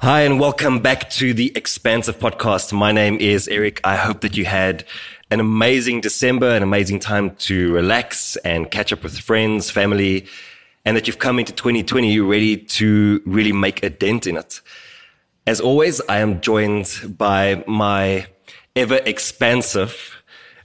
Hi, and welcome back to the Expansive Podcast. My name is Eric. I hope that you had an amazing December, an amazing time to relax and catch up with friends, family, and that you've come into 2020 ready to really make a dent in it. As always, I am joined by my ever expansive,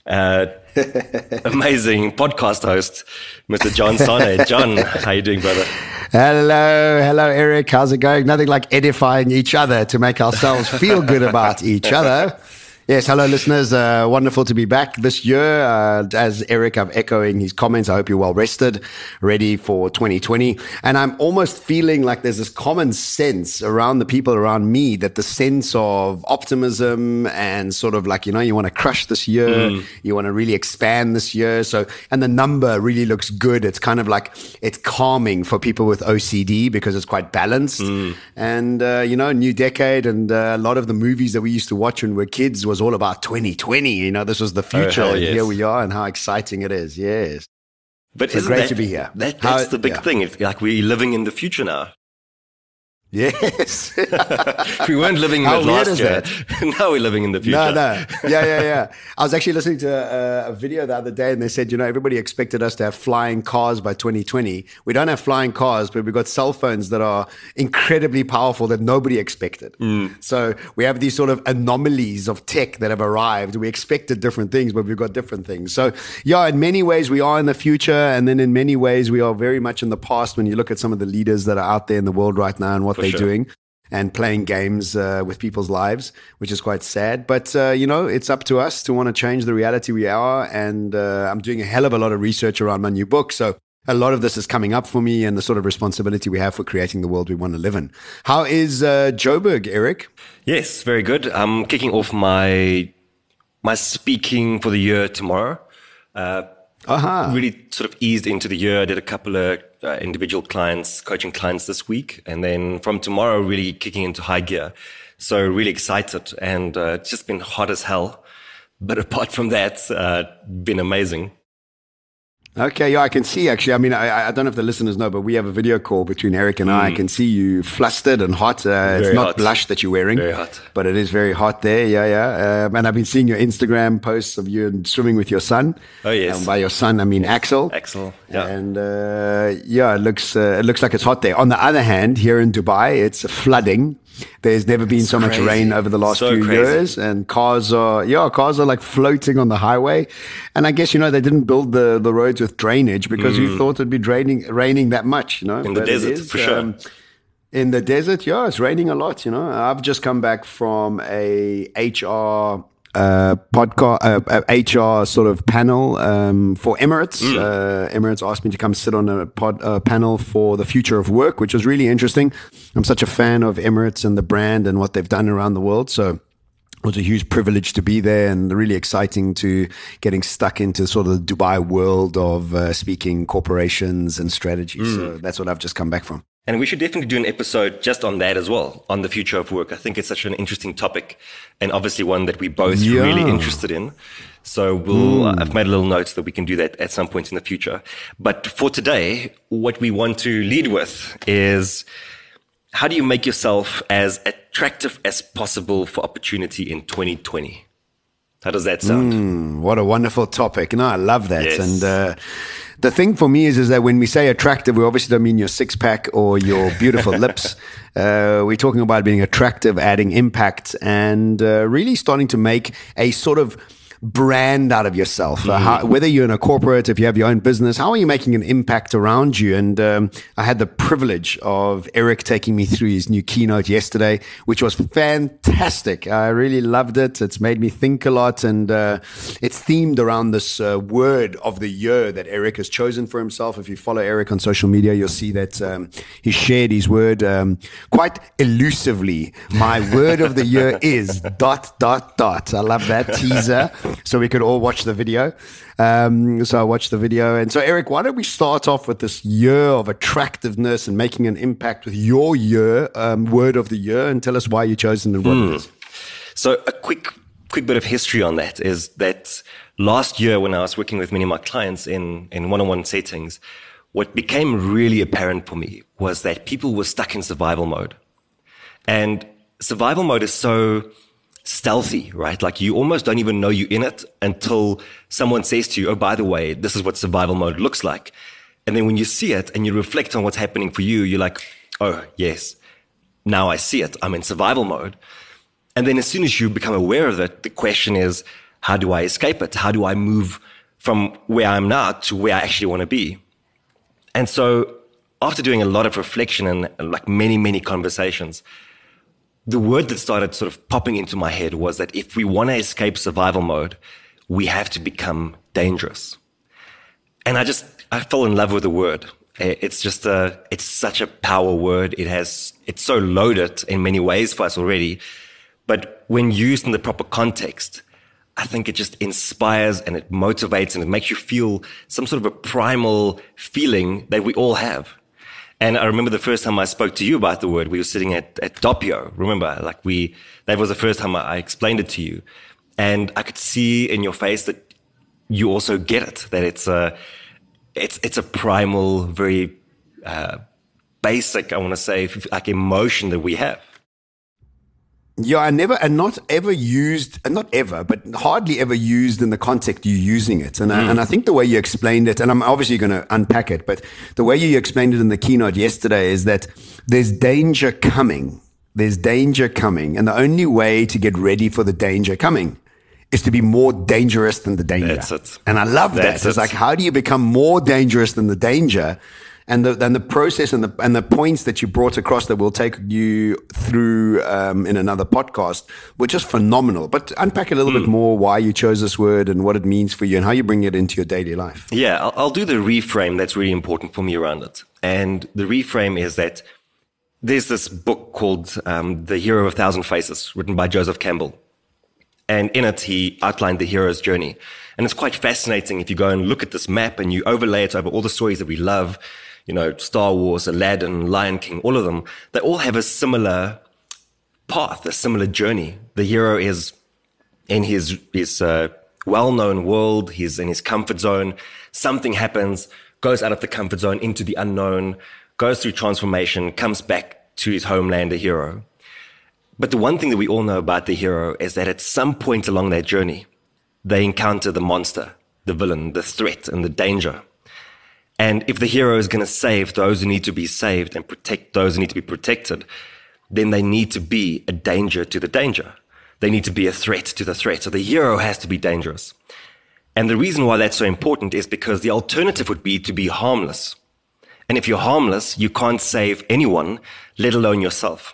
amazing podcast host, Mr. John Sane. John, how you doing, brother? Hello, Eric. How's it going? Nothing like edifying each other to make ourselves feel good about each other. Yes, hello, listeners. Wonderful to be back this year. As Eric, I'm echoing his comments. I hope you're well rested, ready for 2020. And I'm almost feeling like there's this common sense around the people around me that the sense of optimism and sort of like, you want to crush this year. You want to really expand this year. So, and the number really looks good. It's kind of like, it's calming for people with OCD because it's quite balanced. And, new decade and a lot of the movies that we used to watch when we were kids was all about 2020. This was the future. Oh, and yes. Here we are, and how exciting it is. Yes. But It's great to be here. That's the big thing. It's like we're living in the future now. Yes. We weren't living in How it weird last is year. that? Now we're living in the future. No. Yeah. I was actually listening to a video the other day and they said, everybody expected us to have flying cars by 2020. We don't have flying cars, but we've got cell phones that are incredibly powerful that nobody expected. So we have these sort of anomalies of tech that have arrived. We expected different things, but we've got different things. So yeah, in many ways we are in the future. And then in many ways we are very much in the past when you look at some of the leaders that are out there in the world right now and what they're doing and playing games with people's lives, which is quite sad. But, it's up to us to want to change the reality we are. And I'm doing a hell of a lot of research around my new book. So a lot of this is coming up for me and the sort of responsibility we have for creating the world we want to live in. How is Joburg, Eric? Yes, very good. I'm kicking off my speaking for the year tomorrow. Really sort of eased into the year. I did a couple of individual clients, coaching clients this week. And then from tomorrow, really kicking into high gear. So really excited. And it's just been hot as hell. But apart from that, been amazing. Okay, yeah, I can see actually. I mean, I don't know if the listeners know, but we have a video call between Eric and I can see you flustered and hot. It's not hot. Blush that you're wearing. Very hot. But it is very hot there, yeah. And I've been seeing your Instagram posts of you swimming with your son. Oh, yes. And by your son, I mean Axel. Axel, yeah. And it looks like it's hot there. On the other hand, here in Dubai, it's flooding. There's never been so much rain over the last few years, and cars are like floating on the highway. And I guess, they didn't build the roads with drainage because you thought it'd be raining that much, In the desert, for sure. In the desert, yeah, it's raining a lot, I've just come back from a HR podcast, HR sort of panel for Emirates. Emirates asked me to come sit on a panel for the future of work, which was really interesting. I'm such a fan of Emirates and the brand and what they've done around the world. So it was a huge privilege to be there and really exciting to getting stuck into sort of the Dubai world of speaking corporations and strategy. So that's what I've just come back from. And we should definitely do an episode just on that as well, on the future of work. I think it's such an interesting topic and obviously one that we're both really interested in. So I've made a little note that we can do that at some point in the future. But for today, what we want to lead with is how do you make yourself as attractive as possible for opportunity in 2020? How does that sound? What a wonderful topic. No, I love that. Yes. And the thing for me is that when we say attractive, we obviously don't mean your six pack or your beautiful lips. We're talking about being attractive, adding impact, and really starting to make a sort of brand out of yourself. Whether you're in a corporate, if you have your own business, how are you making an impact around you? And I had the privilege of Eric taking me through his new keynote yesterday, which was fantastic. I really loved it. It's made me think a lot, and it's themed around this word of the year that Eric has chosen for himself. If you follow Eric on social media, you'll see that he shared his word quite elusively. My word of the year is ... I love that teaser. So we could all watch the video. So I watched the video. And so, Eric, why don't we start off with this year of attractiveness and making an impact with your year, word of the year, and tell us why you chose it and what it is. So a quick bit of history on that is that last year when I was working with many of my clients in one-on-one settings, what became really apparent for me was that people were stuck in survival mode. And survival mode is so stealthy, right? Like you almost don't even know you're in it until someone says to you, oh, by the way, this is what survival mode looks like. And then when you see it and you reflect on what's happening for you, you're like, oh, yes, now I see it. I'm in survival mode. And then as soon as you become aware of it, the question is, how do I escape it? How do I move from where I'm now to where I actually want to be? And so after doing a lot of reflection and like many, many conversations, the word that started sort of popping into my head was that if we want to escape survival mode, we have to become dangerous. And I fell in love with the word. It's such a power word. It's so loaded in many ways for us already. But when used in the proper context, I think it just inspires and it motivates and it makes you feel some sort of a primal feeling that we all have. And I remember the first time I spoke to you about the word, we were sitting at Doppio. Remember, that was the first time I explained it to you. And I could see in your face that you also get it, that it's a primal, very basic, I want to say, like emotion that we have. Yeah, hardly ever used in the context you're using it. And I think the way you explained it, and I'm obviously going to unpack it, but the way you explained it in the keynote yesterday is that there's danger coming. There's danger coming. And the only way to get ready for the danger coming is to be more dangerous than the danger. That's it. And I love that. It's like, how do you become more dangerous than the danger? And the process and the points that you brought across that we'll take you through in another podcast were just phenomenal. But unpack a little bit more why you chose this word and what it means for you and how you bring it into your daily life. Yeah, I'll do the reframe that's really important for me around it. And the reframe is that there's this book called The Hero of a Thousand Faces, written by Joseph Campbell. And in it, he outlined the hero's journey. And it's quite fascinating if you go and look at this map and you overlay it over all the stories that we love. You know, Star Wars, Aladdin, Lion King, all of them, they all have a similar path, a similar journey. The hero is in his well-known world. He's in his comfort zone. Something happens, goes out of the comfort zone into the unknown, goes through transformation, comes back to his homeland, a hero. But the one thing that we all know about the hero is that at some point along their journey, they encounter the monster, the villain, the threat, and the danger. And if the hero is going to save those who need to be saved and protect those who need to be protected, then they need to be a danger to the danger. They need to be a threat to the threat. So the hero has to be dangerous. And the reason why that's so important is because the alternative would be to be harmless. And if you're harmless, you can't save anyone, let alone yourself.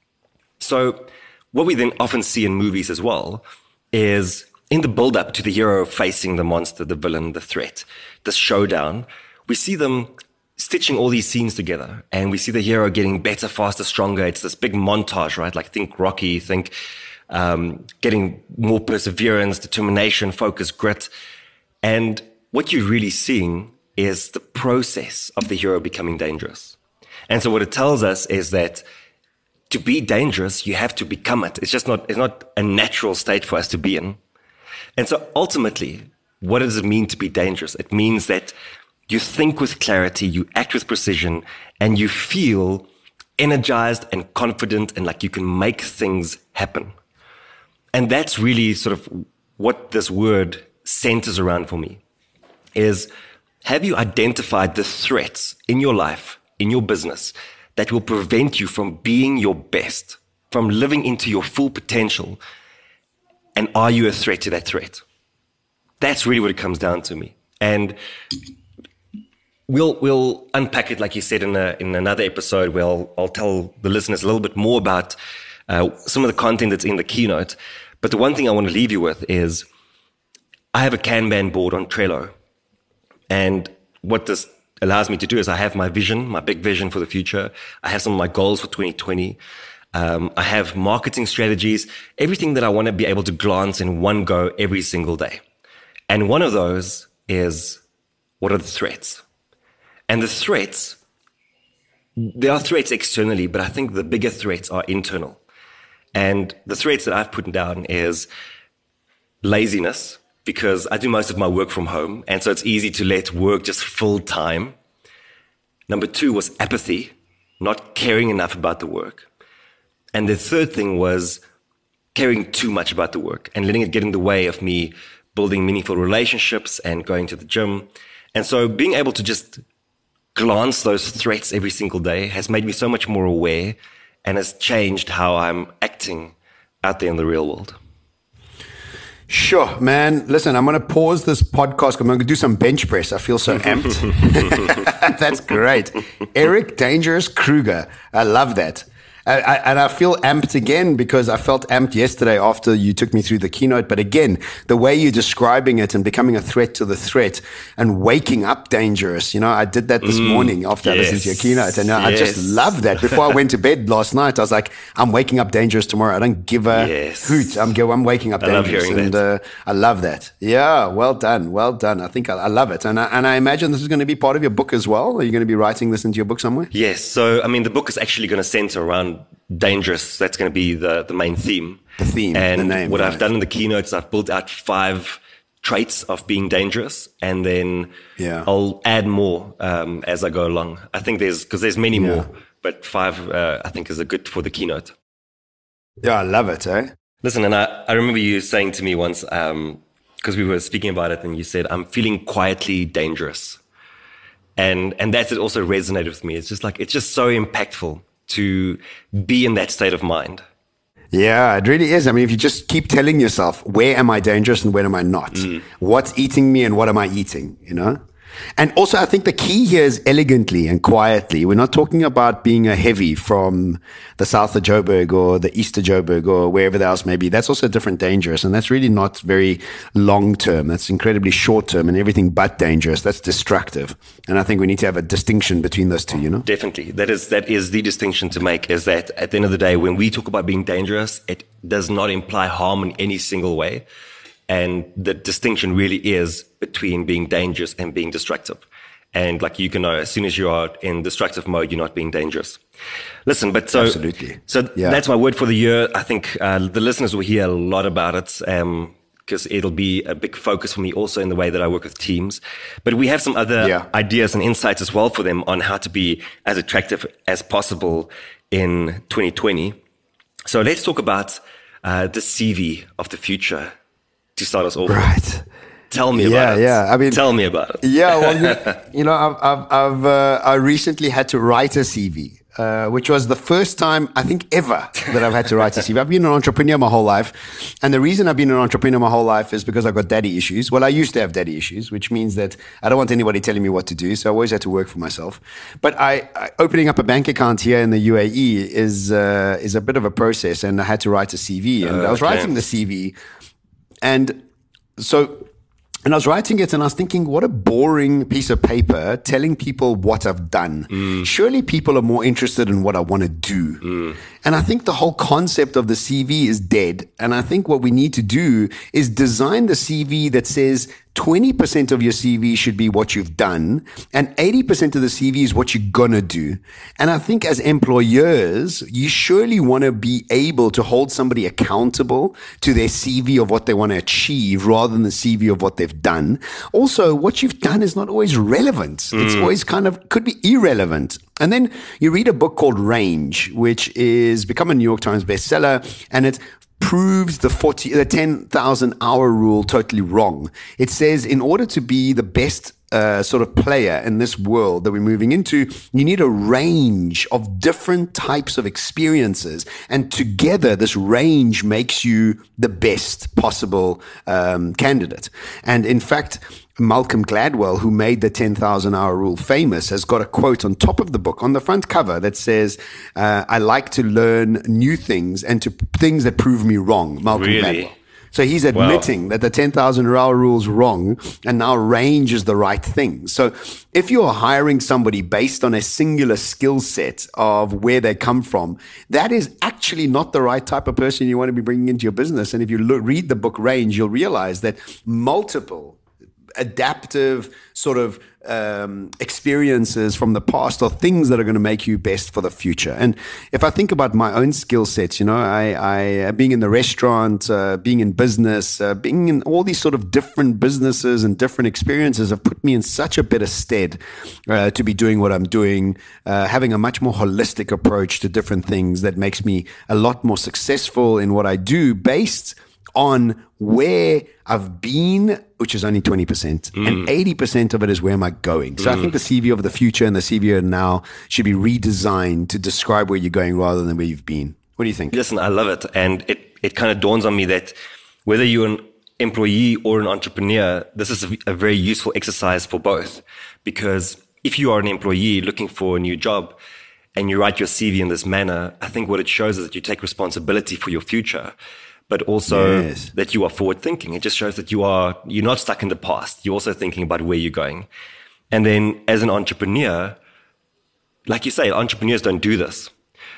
So what we then often see in movies as well is in the build-up to the hero facing the monster, the villain, the threat, the showdown, we see them stitching all these scenes together and we see the hero getting better, faster, stronger. It's this big montage, right? Like think Rocky, think getting more perseverance, determination, focus, grit. And what you're really seeing is the process of the hero becoming dangerous. And so what it tells us is that to be dangerous, you have to become it. It's not a natural state for us to be in. And so ultimately, what does it mean to be dangerous? It means that you think with clarity, you act with precision, and you feel energized and confident and like you can make things happen. And that's really sort of what this word centers around for me is, have you identified the threats in your life, in your business, that will prevent you from being your best, from living into your full potential? And are you a threat to that threat? That's really what it comes down to me. And we'll unpack it, like you said, in another episode where I'll tell the listeners a little bit more about some of the content that's in the keynote. But the one thing I want to leave you with is I have a Kanban board on Trello. And what this allows me to do is I have my vision, my big vision for the future. I have some of my goals for 2020. I have marketing strategies, everything that I want to be able to glance in one go every single day. And one of those is, what are the threats? And the threats, there are threats externally, but I think the bigger threats are internal. And the threats that I've put down is laziness, because I do most of my work from home. And so it's easy to let work just fill time. Number 2 was apathy, not caring enough about the work. And the third thing was caring too much about the work and letting it get in the way of me building meaningful relationships and going to the gym. And so being able to just glance those threats every single day has made me so much more aware and has changed how I'm acting out there in the real world. Sure, man. Listen, I'm going to pause this podcast. I'm going to do some bench press. I feel so amped. That's great. Eric Dangerous Kruger. I love that. And I feel amped again because I felt amped yesterday after you took me through the keynote. But again, the way you're describing it and becoming a threat to the threat and waking up dangerous. You know, I did that this morning after I listened to your keynote. And I just love that. Before I went to bed last night, I was like, I'm waking up dangerous tomorrow. I don't give a hoot. I'm waking up dangerous. I love hearing that. I love that. Yeah, well done. Well done. I think I love it. And I imagine this is going to be part of your book as well. Are you going to be writing this into your book somewhere? Yes. So, I mean, the book is actually going to center around dangerous. That's going to be the main theme. The theme, and the name. What I've done in the keynotes, I've built out 5 traits of being dangerous, and then I'll add more as I go along. I think there's many more, but 5 I think is a good for the keynote. Yeah, I love it. Listen, and I remember you saying to me once, because we were speaking about it, and you said, "I'm feeling quietly dangerous," and that it also resonated with me. It's just so impactful to be in that state of mind. Yeah, it really is. I mean, if you just keep telling yourself, where am I dangerous and where am I not? What's eating me and what am I eating, you know? And also, I think the key here is elegantly and quietly. We're not talking about being a heavy from the south of Joburg or the east of Joburg or wherever else may be. That's also different dangerous. And that's really not very long term. That's incredibly short term and everything but dangerous. That's destructive. And I think we need to have a distinction between those two, you know? Definitely. That is the distinction to make, is that at the end of the day, when we talk about being dangerous, it does not imply harm in any single way. And the distinction really is between being dangerous and being destructive. And like you can know, as soon as you are in destructive mode, you're not being dangerous. Listen, but Absolutely. That's my word for the year. I think the listeners will hear a lot about it because it'll be a big focus for me also in the way that I work with teams. But we have some other ideas and insights as well for them on how to be as attractive as possible in 2020. So let's talk about the CV of the future. To start us off, right? Tell me about it. I mean, tell me about it. Yeah, well, you know, I recently had to write a CV, which was the first time I think ever that I've had to write a CV. I've been an entrepreneur my whole life, and the reason I've been an entrepreneur my whole life is because I've got daddy issues. Well, I used to have daddy issues, which means that I don't want anybody telling me what to do, so I always had to work for myself. But opening up a bank account here in the UAE is a bit of a process, and I had to write a CV, and I was writing the CV. And I was writing it and I was thinking, what a boring piece of paper telling people what I've done. Surely people are more interested in what I want to do. And I think the whole concept of the CV is dead. And I think what we need to do is design the CV that says 20% of your CV should be what you've done and 80% of the CV is what you're going to do. And I think as employers, you surely want to be able to hold somebody accountable to their CV of what they want to achieve rather than the CV of what they've done. Also, what you've done is not always relevant. It's always could be irrelevant. And then you read a book called Range, which is become a New York Times bestseller, and it proves the 10,000 hour rule totally wrong. It says in order to be the best sort of player in this world that we're moving into, you need a range of different types of experiences. And together, this range makes you the best possible candidate. And in fact, Malcolm Gladwell, who made the 10,000 hour rule famous, has got a quote on top of the book on the front cover that says, I like to learn new things and to things that prove me wrong. Malcolm Gladwell. So he's admitting that the 10,000 hour rule is wrong and now range is the right thing. So if you're hiring somebody based on a singular skill set of where they come from, that is actually not the right type of person you want to be bringing into your business. And if you read the book Range, you'll realize that multiple adaptive sort of experiences from the past are things that are going to make you best for the future. And if I think about my own skill sets, I being in the restaurant, being in business, being in all these sort of different businesses and different experiences have put me in such a better stead to be doing what I'm doing, having a much more holistic approach to different things that makes me a lot more successful in what I do based on where I've been, which is only 20%, and 80% of it is where am I going. So I think the CV of the future and the CV of now should be redesigned to describe where you're going rather than where you've been. What do you think? Listen, I love it. And it kind of dawns on me that whether you're an employee or an entrepreneur, this is a very useful exercise for both. Because if you are an employee looking for a new job and you write your CV in this manner, I think what it shows is that you take responsibility for your future, but also that you are forward thinking. It just shows that you're not stuck in the past. You're also thinking about where you're going. And then as an entrepreneur, like you say, entrepreneurs don't do this.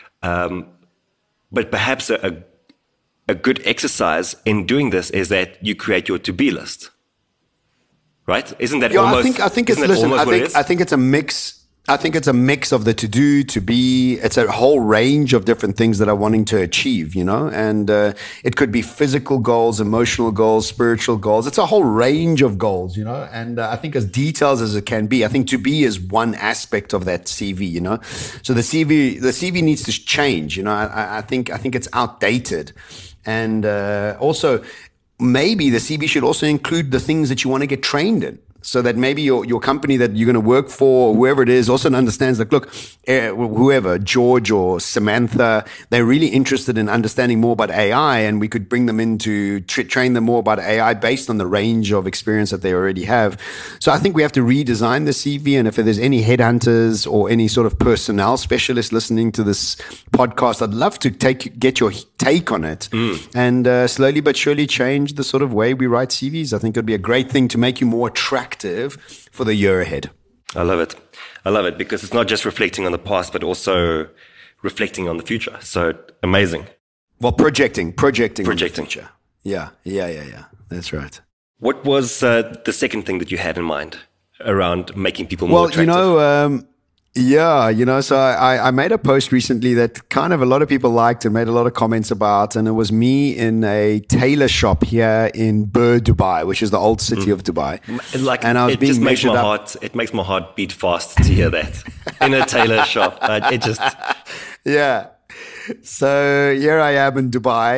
But perhaps a good exercise in doing this is that you create your to-be list. Right? Isn't that almost? I think it's a mix. I think it's a mix of the to do, to be. It's a whole range of different things that I'm wanting to achieve, and it could be physical goals, emotional goals, spiritual goals. It's a whole range of goals, and I think as detailed as it can be, I think to be is one aspect of that CV, So the CV needs to change, I think it's outdated. And also maybe the CV should also include the things that you want to get trained in. So that maybe your company that you're going to work for, or whoever it is, also understands that, look, whoever, George or Samantha, they're really interested in understanding more about AI, and we could bring them in to train them more about AI based on the range of experience that they already have. So I think we have to redesign the CV. And if there's any headhunters or any sort of personnel specialists listening to this podcast, I'd love to get your take on it and slowly but surely change the sort of way we write CVs. I think it would be a great thing to make you more attractive for the year ahead. I love it because it's not just reflecting on the past, but also reflecting on the future. So amazing. Well, projecting on the future. Yeah. That's right. What was the second thing that you had in mind around making people more attractive? So I made a post recently that kind of a lot of people liked and made a lot of comments about, and it was me in a tailor shop here in Bur, Dubai, which is the old city of Dubai. And I was being measured up. It makes my heart beat fast to hear that in a tailor shop. Yeah. So here I am in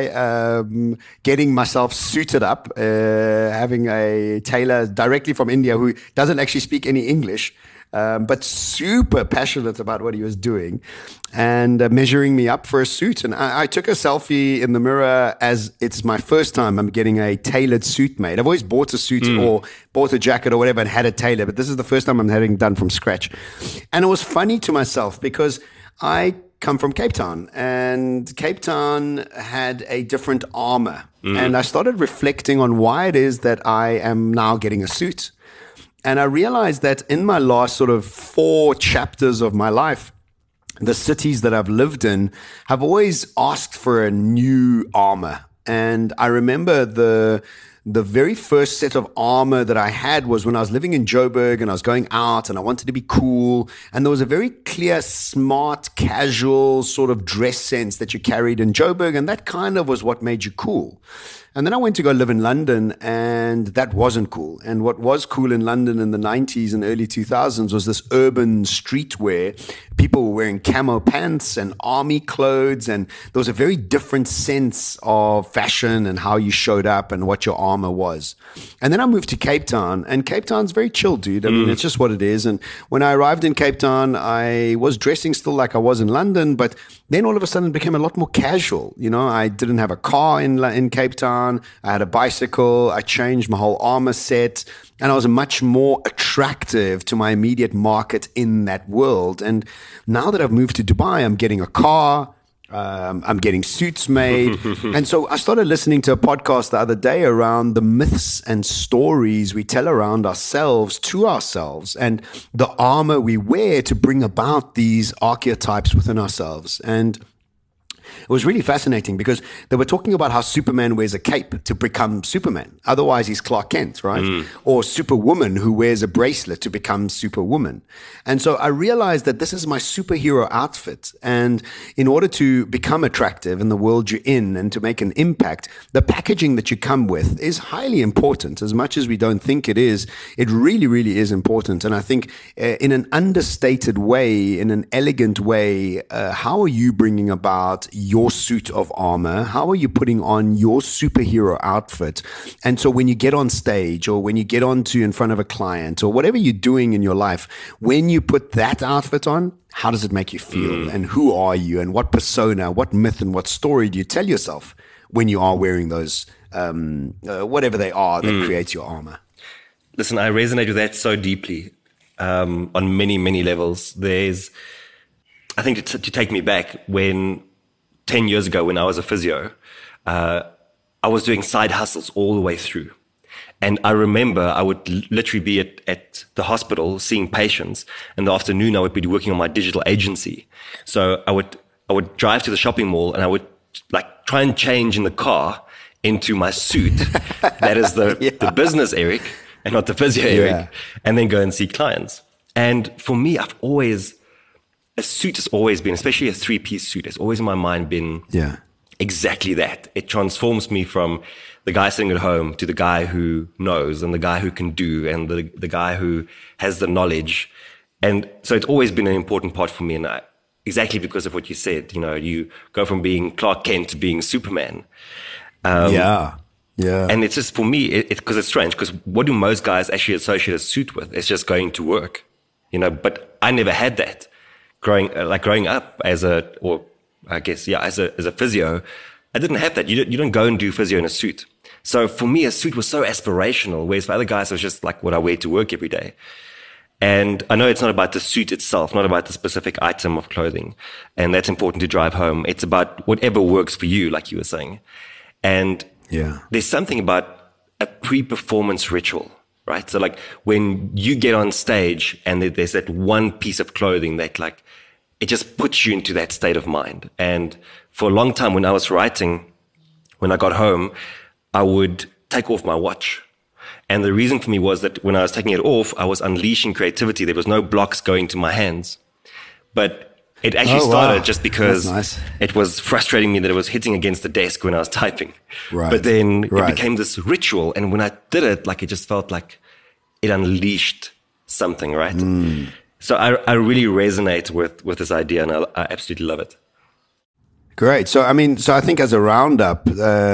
Dubai, getting myself suited up, having a tailor directly from India who doesn't actually speak any English, but super passionate about what he was doing, and measuring me up for a suit. And I took a selfie in the mirror as it's my first time I'm getting a tailored suit made. I've always bought a suit or bought a jacket or whatever and had it tailored, but this is the first time I'm having done from scratch. And it was funny to myself because I come from Cape Town, and Cape Town had a different armor. And I started reflecting on why it is that I am now getting a suit. And I realized that in my last sort of 4 chapters of my life, the cities that I've lived in have always asked for a new armor. And I remember the very first set of armor that I had was when I was living in Joburg and I was going out and I wanted to be cool. And there was a very clear, smart, casual sort of dress sense that you carried in Joburg. And that kind of was what made you cool. And then I went to go live in London, and that wasn't cool. And what was cool in London in the 90s and early 2000s was this urban streetwear. People were wearing camo pants and army clothes, and there was a very different sense of fashion and how you showed up and what your armor was. And then I moved to Cape Town, and Cape Town's very chill, dude. I mean, it's just what it is. And when I arrived in Cape Town, I was dressing still like I was in London, but then all of a sudden it became a lot more casual. I didn't have a car in Cape Town. I had a bicycle. I changed my whole armor set, and I was much more attractive to my immediate market in that world. And now that I've moved to Dubai, I'm getting a car. I'm getting suits made. And so I started listening to a podcast the other day around the myths and stories we tell around ourselves to ourselves and the armor we wear to bring about these archetypes within ourselves. And It was really fascinating because they were talking about how Superman wears a cape to become Superman. Otherwise, he's Clark Kent, right? Or Superwoman who wears a bracelet to become Superwoman. And so I realized that this is my superhero outfit. And in order to become attractive in the world you're in and to make an impact, the packaging that you come with is highly important. As much as we don't think it is, it really, really is important. And I think in an understated way, in an elegant way, how are you bringing about your suit of armor? How are you putting on your superhero outfit? And so when you get on stage or when you get in front of a client or whatever you're doing in your life, when you put that outfit on, how does it make you feel? And who are you? And what persona, what myth and what story do you tell yourself when you are wearing those, whatever they are that creates your armor? Listen, I resonate with that so deeply on many, many levels. I think to take me back, when 10 years ago, when I was a physio, I was doing side hustles all the way through. And I remember I would literally be at the hospital seeing patients. In the afternoon, I would be working on my digital agency. So I would drive to the shopping mall and I would like try and change in the car into my suit. That is the business Eric and not the physio Eric. And then go and see clients. And for me, a suit has always been, especially a 3-piece suit, has always in my mind been exactly that. It transforms me from the guy sitting at home to the guy who knows and the guy who can do and the guy who has the knowledge. And so it's always been an important part for me. And exactly because of what you said, you go from being Clark Kent to being Superman. Yeah. And it's just for me, because it's strange, because what do most guys actually associate a suit with? It's just going to work, but I never had that. Growing up as a physio, I didn't have that. You don't go and do physio in a suit. So for me, a suit was so aspirational, whereas for other guys, it was just like what I wear to work every day. And I know it's not about the suit itself, not about the specific item of clothing. And that's important to drive home. It's about whatever works for you, like you were saying. And there's something about a pre-performance ritual, right? So like when you get on stage and there's that one piece of clothing that like, it just puts you into that state of mind. And for a long time when I was writing, when I got home, I would take off my watch. And the reason for me was that when I was taking it off, I was unleashing creativity. There was no blocks going to my hands. But it actually started just because it was frustrating me that it was hitting against the desk when I was typing. Right. But then it became this ritual. And when I did it, like it just felt like it unleashed something, right? So I really resonate with this idea, and I absolutely love it. Great. So I think as a roundup,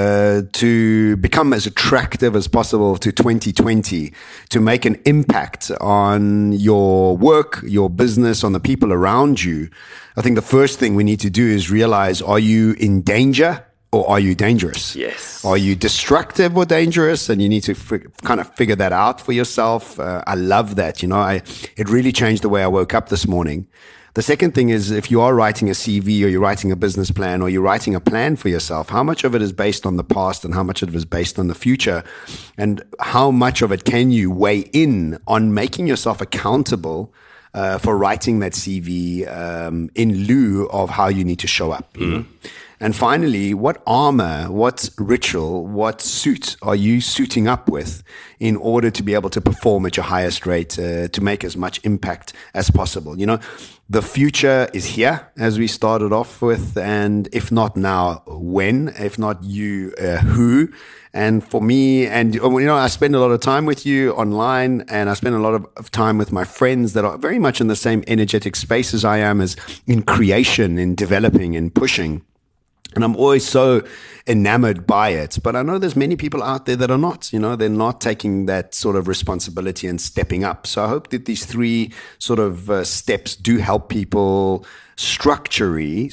to become as attractive as possible to 2020, to make an impact on your work, your business, on the people around you, I think the first thing we need to do is realize, are you in danger? Or are you dangerous? Yes. Are you destructive or dangerous? And you need to kind of figure that out for yourself. I love that. It really changed the way I woke up this morning. The second thing is, if you are writing a CV or you're writing a business plan or you're writing a plan for yourself, how much of it is based on the past and how much of it is based on the future? And how much of it can you weigh in on making yourself accountable for writing that CV in lieu of how you need to show up? And finally, what armor, what ritual, what suit are you suiting up with in order to be able to perform at your highest rate, to make as much impact as possible? The future is here, as we started off with, and if not now, when? If not you, who? And for me, and I spend a lot of time with you online, and I spend a lot of time with my friends that are very much in the same energetic space as I am, as in creation, in developing, in pushing. And I'm always so enamored by it. But I know there's many people out there that are not, they're not taking that sort of responsibility and stepping up. So I hope that these 3 sort of steps do help people structurally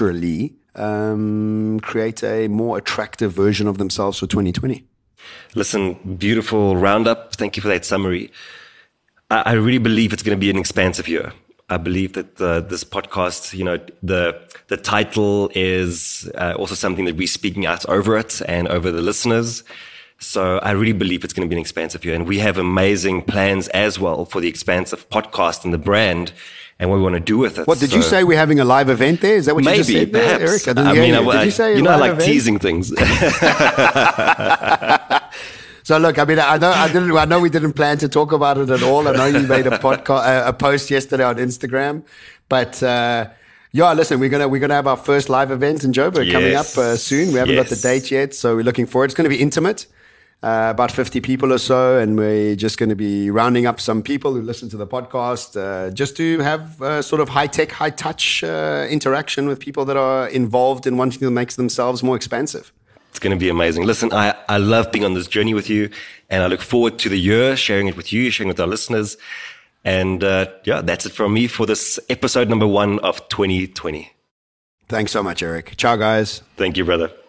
create a more attractive version of themselves for 2020. Listen, beautiful roundup. Thank you for that summary. I really believe it's going to be an expansive year. I believe that this podcast, the title is also something that we're speaking out over it and over the listeners. So I really believe it's going to be an expansive year. And we have amazing plans as well for the expansive podcast and the brand. and what we want to do with it. What did you say? We're having a live event there? Is that what you just said there, perhaps. Eric? I did you say I like event? teasing things. So look, I mean, I know we didn't plan to talk about it at all. I know you made a podcast, a post yesterday on Instagram, but yeah, listen, we're gonna have our first live event in Joburg coming up soon. We haven't got the date yet, so we're looking forward. It's going to be intimate. About 50 people or so, and we're just going to be rounding up some people who listen to the podcast just to have sort of high-tech, high-touch interaction with people that are involved in wanting to make themselves more expansive. It's going to be amazing. Listen, I love being on this journey with you, and I look forward to the year, sharing it with you, sharing it with our listeners. And yeah, that's it from me for this episode number 1 of 2020. Thanks so much, Eric. Ciao, guys. Thank you, brother.